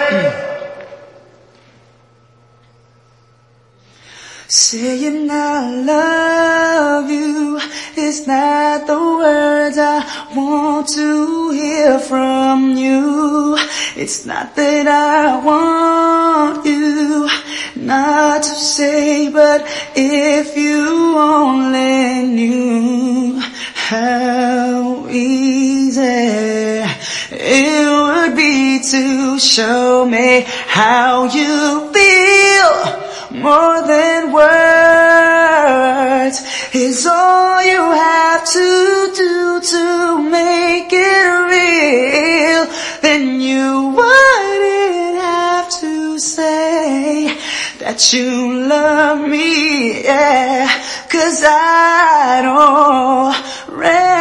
Saying I love you is not the words I want to hear from you. It's not that I want you not to say, but if you only knew how easy it would be to show me how you feel. More than words is all you have to do to make it real. Then you wouldn't have to say that you love me, yeah, 'cause I'd already